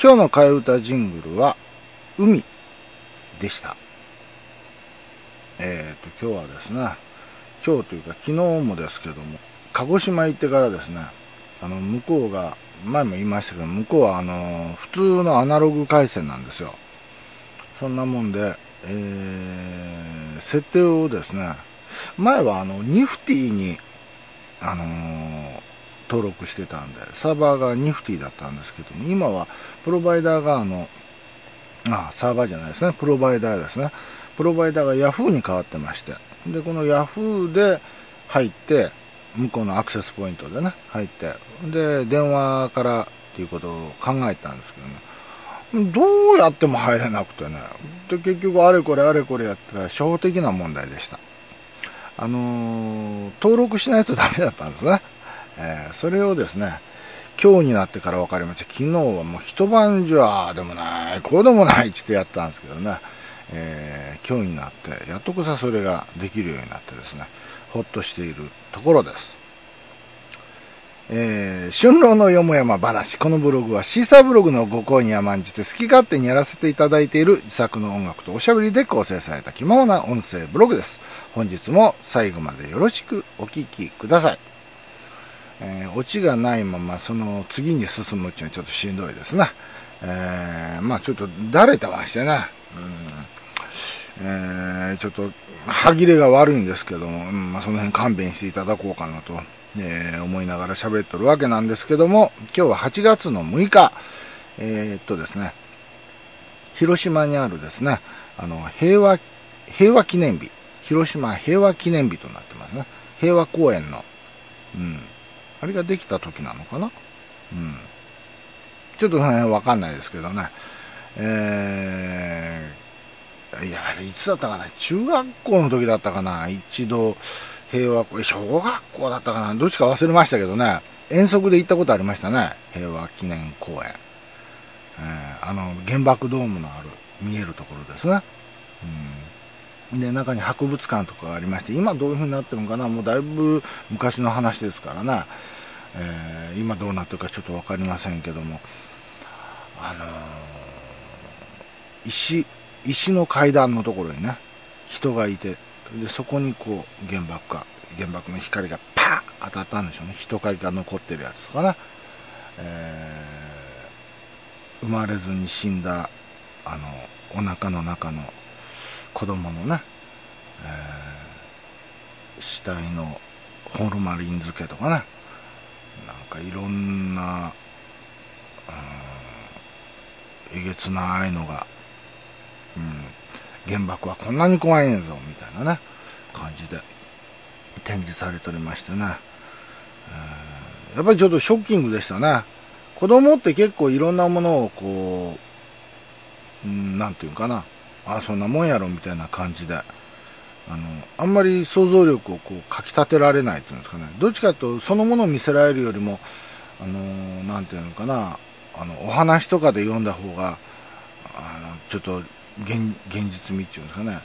今日の替え歌ジングルは海でした。今日はですね、今日というか昨日もですけども、鹿児島行ってからですね、向こうが、前も言いましたけど、向こうは普通のアナログ回線なんですよ。そんなもんで、設定をですね、前はニフティに、登録してたんで、サーバーがニフティだったんですけども、今はプロバイダーがサーバーじゃないですね、プロバイダーですね。プロバイダーが Yahoo に変わってまして、で、この Yahoo で入って、向こうのアクセスポイントでね、入って、で、電話からっていうことを考えたんですけどね、どうやっても入れなくてね、で、結局あれこれやったら初歩的な問題でした。登録しないとダメだったんですね。それをですね、今日になってから分かりました。昨日はもう一晩中、でもない、こうでもないってやったんですけどね、今日になってやっとこそそれができるようになってですね、ほっとしているところです。春郎のよもやま話。このブログはシーサーブログのご好に甘んじて好き勝手にやらせていただいている自作の音楽とおしゃべりで構成された気ままな音声ブログです。本日も最後までよろしくお聞きください。オチがないままその次に進むっていうのはちょっとしんどいですね。ちょっとだれてましてね、ちょっと歯切れが悪いんですけども、その辺勘弁していただこうかなと、思いながら喋っとるわけなんですけども、今日は8月の6日、ですね、広島にあるですね、平和記念日、広島平和記念日となってますね。平和公園の、あれができた時なのかな、ちょっとその辺わかんないですけどね、いや、あれいつだったかな、中学校の時だったかな、一度、小学校だったかな、どっちか忘れましたけどね、遠足で行ったことありましたね、平和記念公園。原爆ドームのある、見えるところですね。で、中に博物館とかがありまして、今どういう風になってるのかな、もうだいぶ昔の話ですからね、今どうなってるかちょっとわかりませんけども、石の階段のところにね、人がいて、でそこにこう原爆の光がパーン当たったんでしょうね。人影が残ってるやつとかね、生まれずに死んだお腹の中の子供のね、死体のホルマリン漬けとかね、なんかいろんな、えげつないのが、原爆はこんなに怖いんぞみたいなね感じで展示されておりましてね、やっぱりちょっとショッキングでしたね。子供って結構いろんなものをこう、なんていうかな、そんなもんやろみたいな感じで、あんまり想像力をこうかき立てられないっていうんですかね。どっちかというとそのものを見せられるよりも、なんていうのかな、お話とかで読んだ方がちょっと現実味っていうんですかね、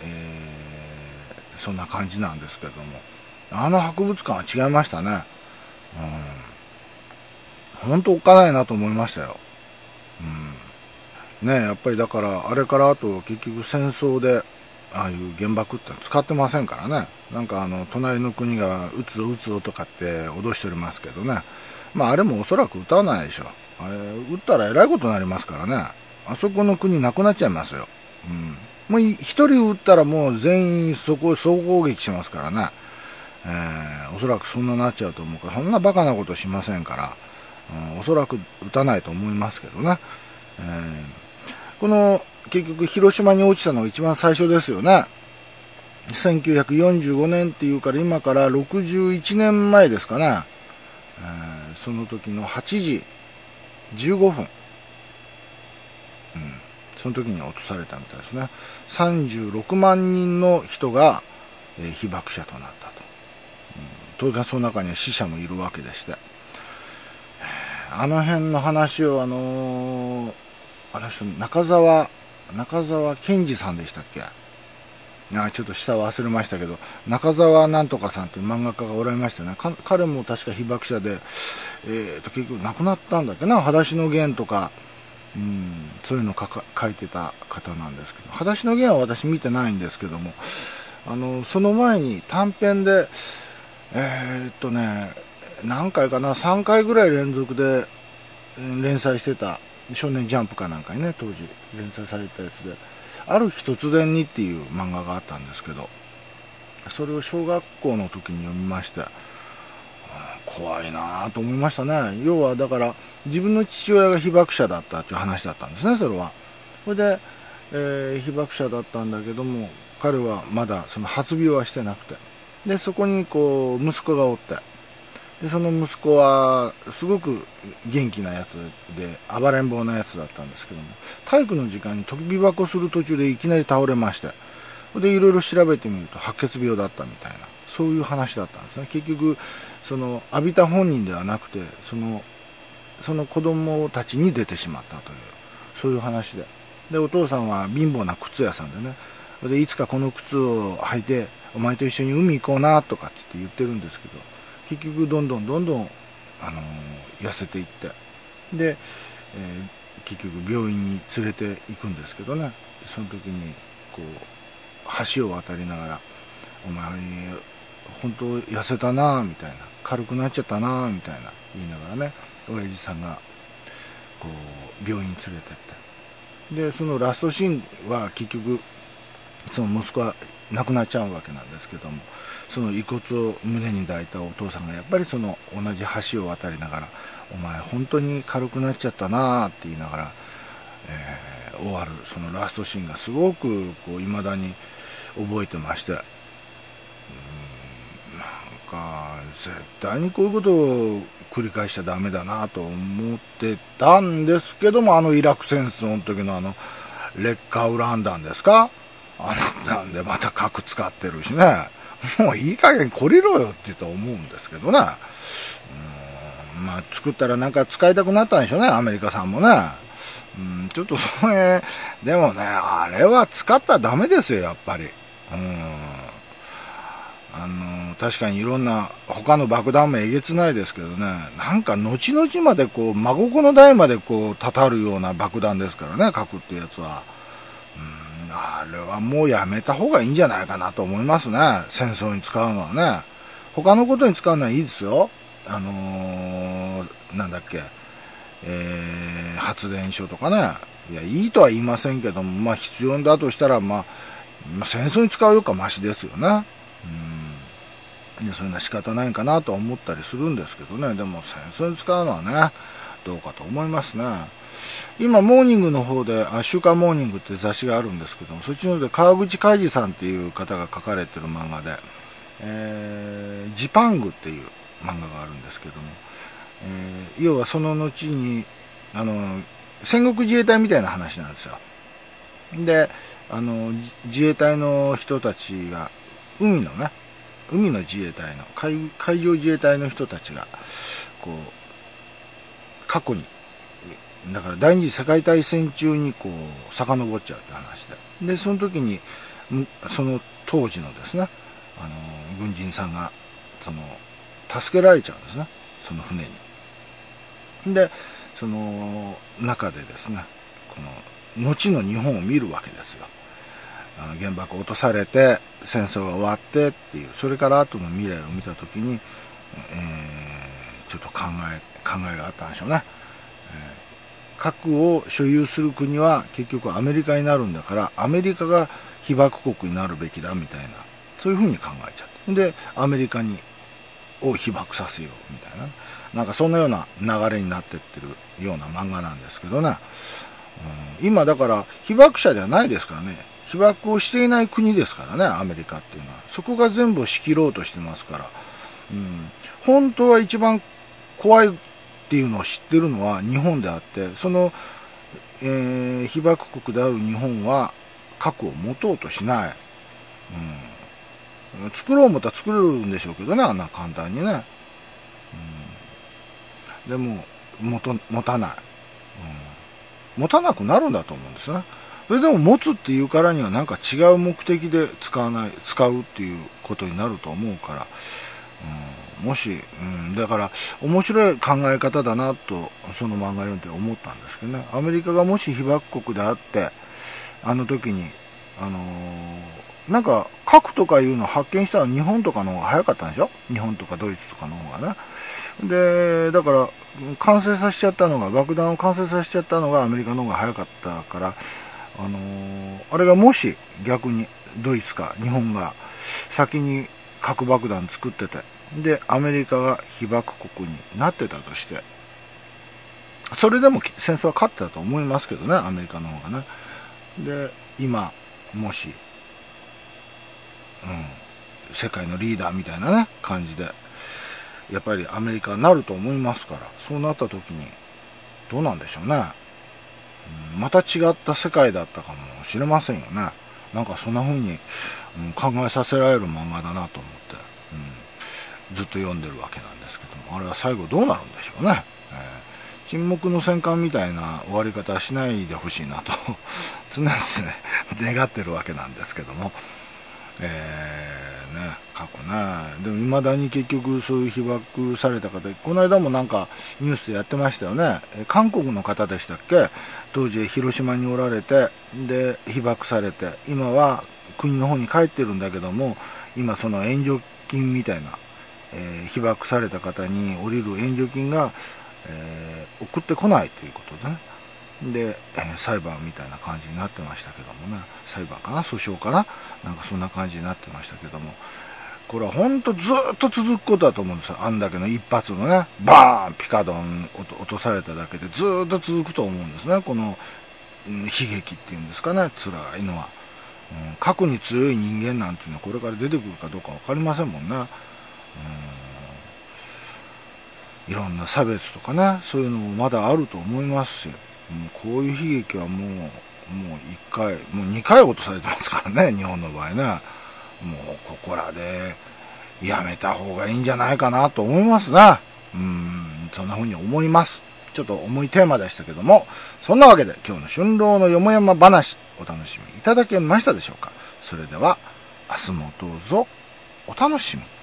そんな感じなんですけども、博物館は違いましたね。本当おっかないなと思いましたよ。やっぱりだからあれからあと結局戦争でああいう原爆って使ってませんからね。なんか隣の国が撃つとかって脅しておりますけどね。あれもおそらく撃たないでしょ。あれ撃ったらえらいことになりますからね。あそこの国なくなっちゃいますよ。もう一人撃ったらもう全員そこを総攻撃しますからね。おそらくそんななっちゃうと思うから、そんなバカなことしませんから、おそらく撃たないと思いますけどね。この結局広島に落ちたのが一番最初ですよね。1945年っていうから今から61年前ですかね。その時の8時15分、その時に落とされたみたいですね。36万人の人が、被爆者となったと。当然その中には死者もいるわけでして、あの辺の話を人中澤健二さんでしたっけ、ちょっと下忘れましたけど、中澤なんとかさんという漫画家がおられましたね。彼も確か被爆者で、結局亡くなったんだっけな。裸足の弦とか、 そういうのを書いてた方なんですけど、裸足の弦は私見てないんですけども、その前に短編で、何回かな、3回ぐらい連続で連載してた、少年ジャンプかなんかにね、当時連載されたやつで、ある日突然にっていう漫画があったんですけど、それを小学校の時に読みまして、怖いなぁと思いましたね。要はだから自分の父親が被爆者だったっていう話だったんですね、それは。それで、被爆者だったんだけども、彼はまだその発病はしてなくて、でそこにこう息子がおって、でその息子はすごく元気なやつで暴れん坊なやつだったんですけども、体育の時間に飛び箱する途中でいきなり倒れまして、でいろいろ調べてみると白血病だったみたいな、そういう話だったんですね。結局その浴びた本人ではなくて、その子供たちに出てしまったという、そういう話で、でお父さんは貧乏な靴屋さんでね、でいつかこの靴を履いてお前と一緒に海行こうなとかって言ってるんですけど、結局どんどん痩せていって、で、結局病院に連れて行くんですけどね、その時にこう橋を渡りながら、お前本当痩せたなみたいな、軽くなっちゃったなみたいな言いながらね、親父さんがこう病院に連れてって、でそのラストシーンは結局その息子は亡くなっちゃうわけなんですけども、その遺骨を胸に抱いたお父さんがやっぱりその同じ橋を渡りながら、お前本当に軽くなっちゃったなって言いながら、終わるそのラストシーンがすごくこう未だに覚えてまして、なんか絶対にこういうことを繰り返しちゃダメだなと思ってたんですけども、イラク戦争の時の劣化ウラン弾ですか、なんでまた核使ってるしね、もういい加減懲りろよって言ったら思うんですけどね。まあ作ったらなんか使いたくなったんでしょうね、アメリカさんもね。ちょっとそれでもね、あれは使ったらダメですよ、やっぱり。確かにいろんな他の爆弾もえげつないですけどね、なんか後々までこう孫子の代までこうたたるような爆弾ですからね、核ってやつは。あれはもうやめた方がいいんじゃないかなと思いますね、戦争に使うのはね。他のことに使うのはいいですよ。なんだっけ、発電所とかね。いや、いいとは言いませんけども、まあ必要だとしたら、まあ戦争に使うよりかマシですよね。そういうのは仕方ないかなと思ったりするんですけどね。でも戦争に使うのはね、どうかと思いますね。今モーニングの方で週刊モーニングって雑誌があるんですけども、そっちの方で川口海二さんっていう方が書かれてる漫画で、ジパングっていう漫画があるんですけども、要はその後に戦国自衛隊みたいな話なんですよ。で自衛隊の人たちが海の自衛隊の海上自衛隊の人たちがこう過去に、だから第二次世界大戦中にこう遡っちゃうって話で、その時にその当時のですね、軍人さんが助けられちゃうんですね、その船に。でその中でですね、この後の日本を見るわけですよ。原爆落とされて戦争が終わってっていう、それから後の未来を見た時に、ちょっと考えがあったんでしょうね。核を所有する国は結局アメリカになるんだから、アメリカが被爆国になるべきだみたいな、そういうふうに考えちゃって、でアメリカを被爆させようみたいな、なんかそんなような流れになってってるような漫画なんですけどね。今だから被爆者ではないですからね、被爆をしていない国ですからね、アメリカっていうのは。そこが全部を仕切ろうとしてますから、本当は一番怖いっていうのを知ってるのは日本であって、その、被爆国である日本は核を持とうとしない。作ろう思ったら作れるんでしょうけどね、あんな簡単にね。でも持たない、持たなくなるんだと思うんですね。それでも持つっていうからにはなんか違う目的で使うっていうことになると思うから、 もし、だから面白い考え方だなとその漫画読んで思ったんですけどね。アメリカがもし被爆国であってあの時になんか核とかいうのを発見したのは日本とかの方が早かったんでしょ。日本とかドイツとかの方がね。でだから完成させちゃったのが、爆弾を完成させちゃったのがアメリカの方が早かったから、あれがもし逆にドイツか日本が先に核爆弾作ってて、でアメリカが被爆国になってたとして、それでも戦争は勝ってたと思いますけどね、アメリカの方がね。で今もし、世界のリーダーみたいなね感じでやっぱりアメリカになると思いますから、そうなった時にどうなんでしょうね。また違った世界だったかもしれませんよね。なんかそんな風に、考えさせられる漫画だなと思って、ずっと読んでるわけなんですけども、あれは最後どうなるんでしょうね。沈黙の戦艦みたいな終わり方はしないでほしいなと常々願ってるわけなんですけども、過去ね。でも未だに結局そういう被爆された方、この間もなんかニュースでやってましたよね。韓国の方でしたっけ、当時広島におられて、で被爆されて、今は国の方に帰ってるんだけども、今その援助金みたいな、被爆された方に降りる援助金が、送ってこないということでね。で、裁判みたいな感じになってましたけどもね。裁判かな、訴訟かな、なんかそんな感じになってましたけども、これは本当ずっと続くことだと思うんですよ。あんだけの一発のね、バーンピカドン落とされただけでずっと続くと思うんですね。この、悲劇っていうんですかね、辛いのは。過去に強い人間なんていうのはこれから出てくるかどうか分かりませんもんね。いろんな差別とかね、そういうのもまだあると思いますし、こういう悲劇はもう1回、もう2回落とされてますからね、日本の場合ね。もうここらでやめた方がいいんじゃないかなと思いますね。そんな風に思います。ちょっと重いテーマでしたけども、そんなわけで今日の春郎のよもやま話、お楽しみいただけましたでしょうか。それでは明日もどうぞお楽しみに。